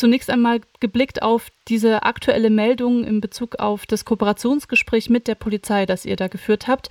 zunächst einmal geblickt auf diese aktuelle Meldung in Bezug auf das Kooperationsgespräch mit der Polizei, das ihr da geführt habt.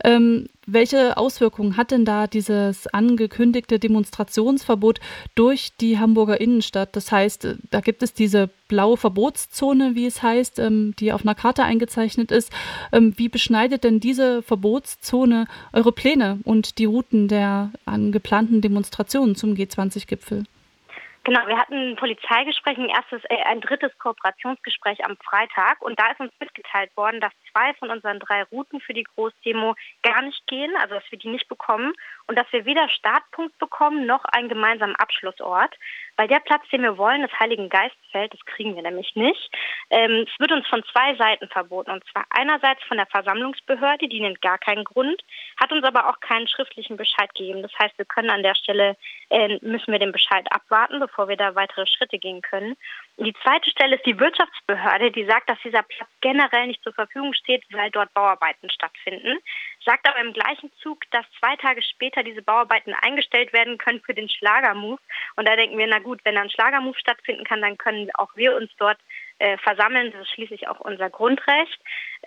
Welche Auswirkungen hat denn da dieses angekündigte Demonstrationsverbot durch die Hamburger Innenstadt? Das heißt, da gibt es diese blaue Verbotszone, wie es heißt, die auf einer Karte eingezeichnet ist. Wie beschneidet denn diese Verbotszone eure Pläne und die Routen der geplanten Demonstrationen zum G20-Gipfel? Genau, wir hatten ein Polizeigespräch, ein drittes Kooperationsgespräch am Freitag, und da ist uns mitgeteilt worden, dass 2 von unseren 3 Routen für die Großdemo gar nicht gehen, also dass wir die nicht bekommen und dass wir weder Startpunkt bekommen noch einen gemeinsamen Abschlussort, weil der Platz, den wir wollen, das Heiligengeistfeld, das kriegen wir nämlich nicht. Es wird uns von 2 Seiten verboten, und zwar einerseits von der Versammlungsbehörde, die nennt gar keinen Grund, hat uns aber auch keinen schriftlichen Bescheid gegeben. Das heißt, wir können an der Stelle, müssen wir den Bescheid abwarten, bevor wir da weitere Schritte gehen können. Und die zweite Stelle ist die Wirtschaftsbehörde, die sagt, dass dieser Platz generell nicht zur Verfügung steht, weil dort Bauarbeiten stattfinden. Sagt aber im gleichen Zug, dass 2 Tage später diese Bauarbeiten eingestellt werden können für den Schlagermove. Und da denken wir, na gut, wenn ein Schlagermove stattfinden kann, dann können auch wir uns dort versammeln. Das ist schließlich auch unser Grundrecht.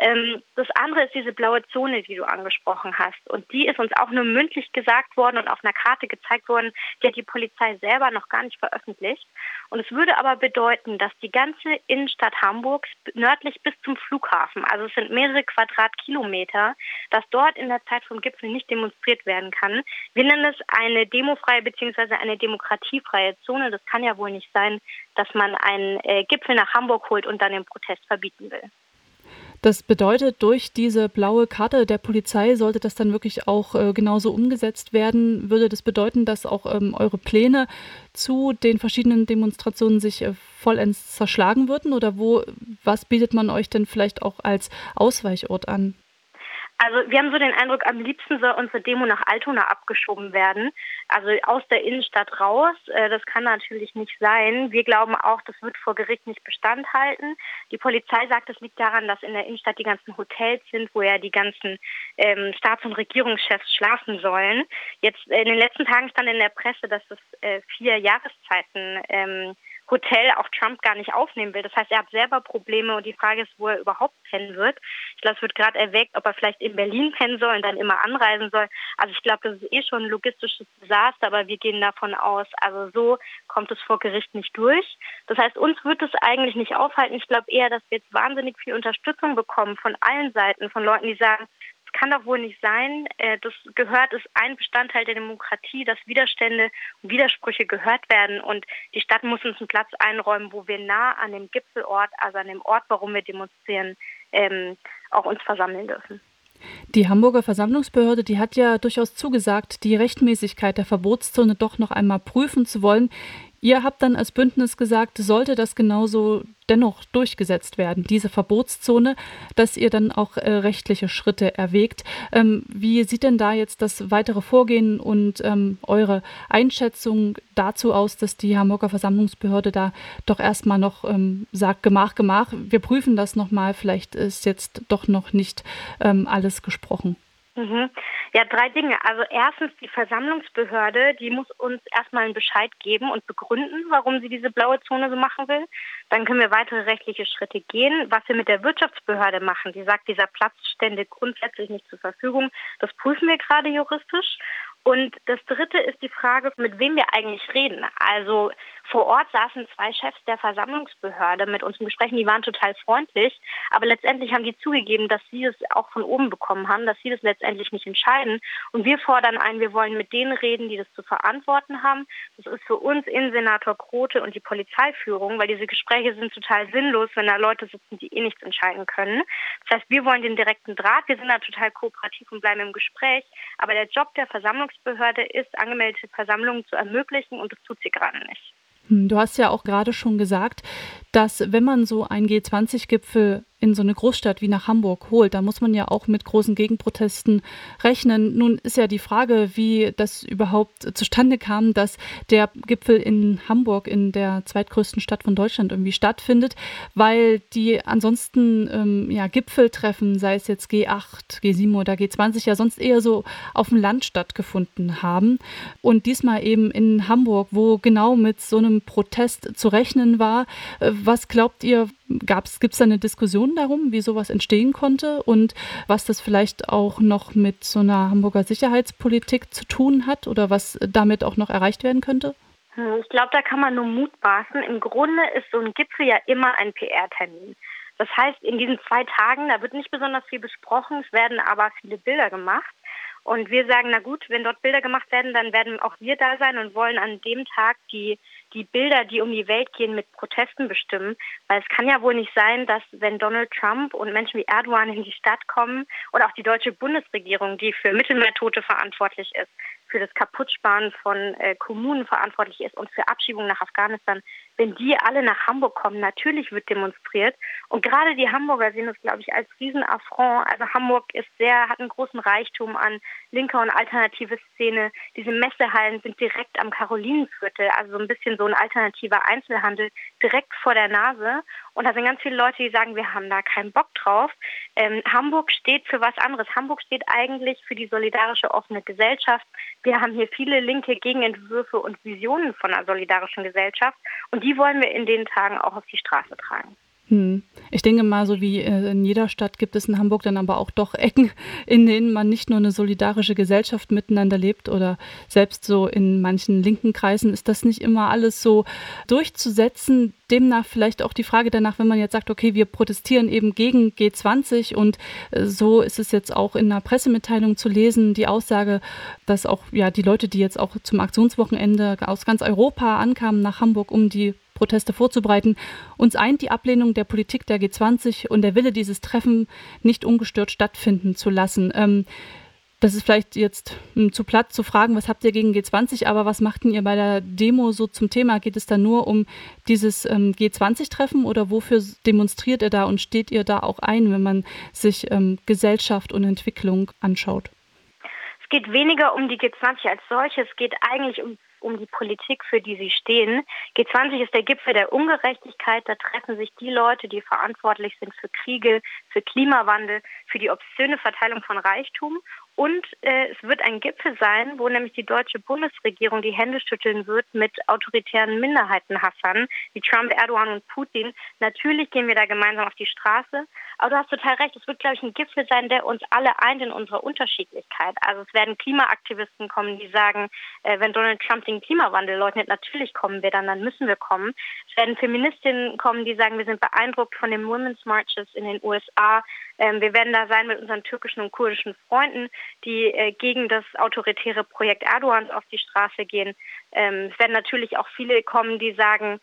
Das andere ist diese blaue Zone, die du angesprochen hast. Und die ist uns auch nur mündlich gesagt worden und auf einer Karte gezeigt worden. Die hat die Polizei selber noch gar nicht veröffentlicht. Und es würde aber bedeuten, dass die ganze Innenstadt Hamburgs nördlich bis zum Flughafen, also es sind mehrere Quadratkilometer, dass dort in der Zeit vom Gipfel nicht demonstriert werden kann. Wir nennen es eine demofreie bzw. eine demokratiefreie Zone. Das kann ja wohl nicht sein, dass man einen Gipfel nach Hamburg holt und dann den Protest verbieten will. Das bedeutet, durch diese blaue Karte der Polizei sollte das dann wirklich auch genauso umgesetzt werden. Würde das bedeuten, dass auch eure Pläne zu den verschiedenen Demonstrationen sich vollends zerschlagen würden? Oder was bietet man euch denn vielleicht auch als Ausweichort an? Also wir haben so den Eindruck, am liebsten soll unsere Demo nach Altona abgeschoben werden, also aus der Innenstadt raus. Das kann natürlich nicht sein. Wir glauben auch, das wird vor Gericht nicht Bestand halten. Die Polizei sagt, es liegt daran, dass in der Innenstadt die ganzen Hotels sind, wo ja die ganzen Staats- und Regierungschefs schlafen sollen. Jetzt in den letzten Tagen stand in der Presse, dass es 4 Jahreszeiten Hotel auch Trump gar nicht aufnehmen will. Das heißt, er hat selber Probleme und die Frage ist, wo er überhaupt pennen wird. Ich glaube, es wird gerade erwägt, ob er vielleicht in Berlin pennen soll und dann immer anreisen soll. Also ich glaube, das ist schon ein logistisches Desaster, aber wir gehen davon aus, also so kommt es vor Gericht nicht durch. Das heißt, uns wird es eigentlich nicht aufhalten. Ich glaube eher, dass wir jetzt wahnsinnig viel Unterstützung bekommen von allen Seiten, von Leuten, die sagen, kann doch wohl nicht sein. Das ist ein Bestandteil der Demokratie, dass Widerstände und Widersprüche gehört werden. Und die Stadt muss uns einen Platz einräumen, wo wir nah an dem Gipfelort, also an dem Ort, warum wir demonstrieren, auch uns versammeln dürfen. Die Hamburger Versammlungsbehörde, die hat ja durchaus zugesagt, die Rechtmäßigkeit der Verbotszone doch noch einmal prüfen zu wollen. Ihr habt dann als Bündnis gesagt, sollte das genauso dennoch durchgesetzt werden, diese Verbotszone, dass ihr dann auch rechtliche Schritte erwägt. Wie sieht denn da jetzt das weitere Vorgehen und eure Einschätzung dazu aus, dass die Hamburger Versammlungsbehörde da doch erstmal noch sagt, Gemach, wir prüfen das nochmal, vielleicht ist jetzt doch noch nicht alles gesprochen? Ja, 3 Dinge. Also erstens, die Versammlungsbehörde, die muss uns erstmal einen Bescheid geben und begründen, warum sie diese blaue Zone so machen will. Dann können wir weitere rechtliche Schritte gehen. Was wir mit der Wirtschaftsbehörde machen, die sagt, dieser Platz stände grundsätzlich nicht zur Verfügung. Das prüfen wir gerade juristisch. Und das Dritte ist die Frage, mit wem wir eigentlich reden. Also vor Ort saßen 2 Chefs der Versammlungsbehörde mit uns im Gespräch, die waren total freundlich, aber letztendlich haben die zugegeben, dass sie es auch von oben bekommen haben, dass sie das letztendlich nicht entscheiden. Und wir fordern ein, wir wollen mit denen reden, die das zu verantworten haben. Das ist für uns Innensenator Grote und die Polizeiführung, weil diese Gespräche sind total sinnlos, wenn da Leute sitzen, die nichts entscheiden können. Das heißt, wir wollen den direkten Draht, wir sind da total kooperativ und bleiben im Gespräch, aber der Job der Versammlungsbehörde ist, angemeldete Versammlungen zu ermöglichen, und das tut sie gerade nicht. Du hast ja auch gerade schon gesagt, dass wenn man so einen G20-Gipfel in so eine Großstadt wie nach Hamburg holt, da muss man ja auch mit großen Gegenprotesten rechnen. Nun ist ja die Frage, wie das überhaupt zustande kam, dass der Gipfel in Hamburg, in der zweitgrößten Stadt von Deutschland, irgendwie stattfindet, weil die ansonsten Gipfeltreffen, sei es jetzt G8, G7 oder G20, ja sonst eher so auf dem Land stattgefunden haben. Und diesmal eben in Hamburg, wo genau mit so einem Protest zu rechnen war. Was glaubt ihr, gibt es da eine Diskussion darum, wie sowas entstehen konnte und was das vielleicht auch noch mit so einer Hamburger Sicherheitspolitik zu tun hat oder was damit auch noch erreicht werden könnte? Ich glaube, da kann man nur mutmaßen. Im Grunde ist so ein Gipfel ja immer ein PR-Termin. Das heißt, in diesen 2 Tagen, da wird nicht besonders viel besprochen, es werden aber viele Bilder gemacht. Und wir sagen, na gut, wenn dort Bilder gemacht werden, dann werden auch wir da sein und wollen an dem Tag die Bilder, die um die Welt gehen, mit Protesten bestimmen. Weil es kann ja wohl nicht sein, dass wenn Donald Trump und Menschen wie Erdogan in die Stadt kommen oder auch die deutsche Bundesregierung, die für Mittelmeertote verantwortlich ist, für das Kaputtsparen von Kommunen verantwortlich ist und für Abschiebungen nach Afghanistan, wenn die alle nach Hamburg kommen, natürlich wird demonstriert. Und gerade die Hamburger sehen das, glaube ich, als Riesenaffront. Also Hamburg hat einen großen Reichtum an linker und alternative Szene. Diese Messehallen sind direkt am Karolinenviertel, also so ein bisschen so ein alternativer Einzelhandel direkt vor der Nase. Und da sind ganz viele Leute, die sagen, wir haben da keinen Bock drauf. Hamburg steht für was anderes. Hamburg steht eigentlich für die solidarische offene Gesellschaft. Wir haben hier viele linke Gegenentwürfe und Visionen von einer solidarischen Gesellschaft. Und die wollen wir in den Tagen auch auf die Straße tragen. Ich denke mal, so wie in jeder Stadt gibt es in Hamburg dann aber auch doch Ecken, in denen man nicht nur eine solidarische Gesellschaft miteinander lebt oder selbst so in manchen linken Kreisen ist das nicht immer alles so durchzusetzen. Demnach vielleicht auch die Frage danach, wenn man jetzt sagt, okay, wir protestieren eben gegen G20 und so ist es jetzt auch in einer Pressemitteilung zu lesen, die Aussage, dass auch die Leute, die jetzt auch zum Aktionswochenende aus ganz Europa ankamen nach Hamburg, um die Proteste vorzubereiten. Uns eint die Ablehnung der Politik der G20 und der Wille, dieses Treffen nicht ungestört stattfinden zu lassen. Das ist vielleicht jetzt zu platt zu fragen, was habt ihr gegen G20, aber was macht denn ihr bei der Demo so zum Thema? Geht es da nur um dieses G20-Treffen oder wofür demonstriert ihr da und steht ihr da auch ein, wenn man sich Gesellschaft und Entwicklung anschaut? Es geht weniger um die G20 als solches, es geht eigentlich um die Politik, für die sie stehen. G20 ist der Gipfel der Ungerechtigkeit. Da treffen sich die Leute, die verantwortlich sind für Kriege, für Klimawandel, für die obszöne Verteilung von Reichtum. Und es wird ein Gipfel sein, wo nämlich die deutsche Bundesregierung die Hände schütteln wird mit autoritären Minderheitenhassern wie Trump, Erdogan und Putin. Natürlich gehen wir da gemeinsam auf die Straße. Aber du hast total recht, es wird, glaube ich, ein Gipfel sein, der uns alle eint in unserer Unterschiedlichkeit. Also es werden Klimaaktivisten kommen, die sagen, wenn Donald Trump den Klimawandel leugnet, natürlich kommen wir dann müssen wir kommen. Es werden Feministinnen kommen, die sagen, wir sind beeindruckt von den Women's Marches in den USA. Wir werden da sein mit unseren türkischen und kurdischen Freunden, die gegen das autoritäre Projekt Erdogans auf die Straße gehen. Es werden natürlich auch viele kommen, die sagen,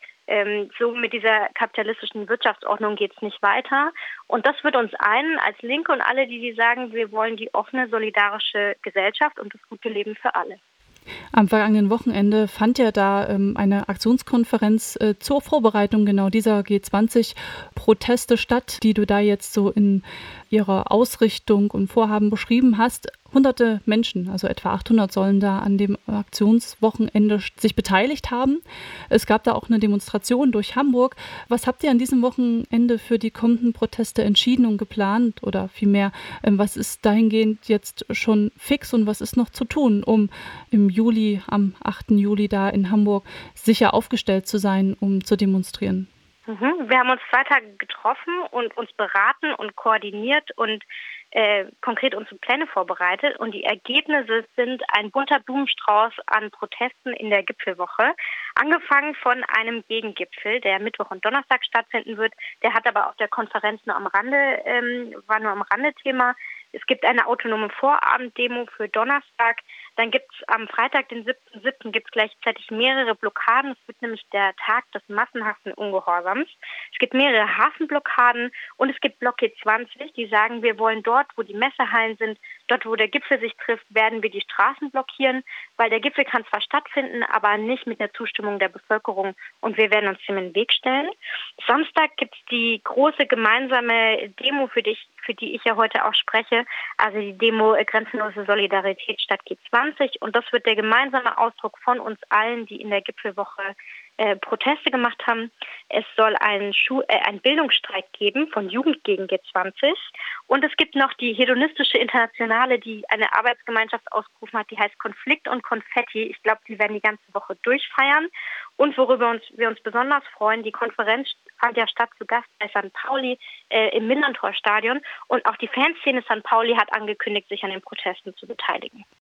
so mit dieser kapitalistischen Wirtschaftsordnung geht es nicht weiter. Und das wird uns einen als Linke und alle, die sagen, wir wollen die offene, solidarische Gesellschaft und das gute Leben für alle. Am vergangenen Wochenende fand ja da eine Aktionskonferenz zur Vorbereitung genau dieser G20-Proteste statt, die du da jetzt so in ihrer Ausrichtung und Vorhaben beschrieben hast. Hunderte Menschen, also etwa 800, sollen da an dem Aktionswochenende sich beteiligt haben. Es gab da auch eine Demonstration durch Hamburg. Was habt ihr an diesem Wochenende für die kommenden Proteste entschieden und geplant? Oder vielmehr, was ist dahingehend jetzt schon fix und was ist noch zu tun, um im Juli, am 8. Juli da in Hamburg sicher aufgestellt zu sein, um zu demonstrieren? Wir haben uns 2 Tage getroffen und uns beraten und koordiniert und konkret unsere Pläne vorbereitet. Und die Ergebnisse sind ein bunter Blumenstrauß an Protesten in der Gipfelwoche. Angefangen von einem Gegengipfel, der Mittwoch und Donnerstag stattfinden wird. Der hat aber auf der Konferenz nur am Rande, war nur am Rande Thema. Es gibt eine autonome Vorabenddemo für Donnerstag. Dann gibt es am Freitag, den 7.7., gibt es gleichzeitig mehrere Blockaden. Es wird nämlich der Tag des massenhaften Ungehorsams. Es gibt mehrere Hafenblockaden und es gibt Block G20, die sagen, wir wollen dort, wo die Messehallen sind, Dort, wo der Gipfel sich trifft, werden wir die Straßen blockieren, weil der Gipfel kann zwar stattfinden, aber nicht mit der Zustimmung der Bevölkerung und wir werden uns dem in den Weg stellen. Samstag gibt es die große gemeinsame Demo, für die ich ja heute auch spreche, also die Demo Grenzenlose Solidarität statt G20 und das wird der gemeinsame Ausdruck von uns allen, die in der Gipfelwoche Proteste gemacht haben. Es soll einen Bildungsstreik geben von Jugend gegen G20 und es gibt noch die hedonistische Internationale, die eine Arbeitsgemeinschaft ausgerufen hat, die heißt Konflikt und Konfetti. Ich glaube, die werden die ganze Woche durchfeiern und worüber wir uns besonders freuen, die Konferenz fand ja statt zu Gast bei St. Pauli im Millerntor-Stadion und auch die Fanszene St. Pauli hat angekündigt, sich an den Protesten zu beteiligen.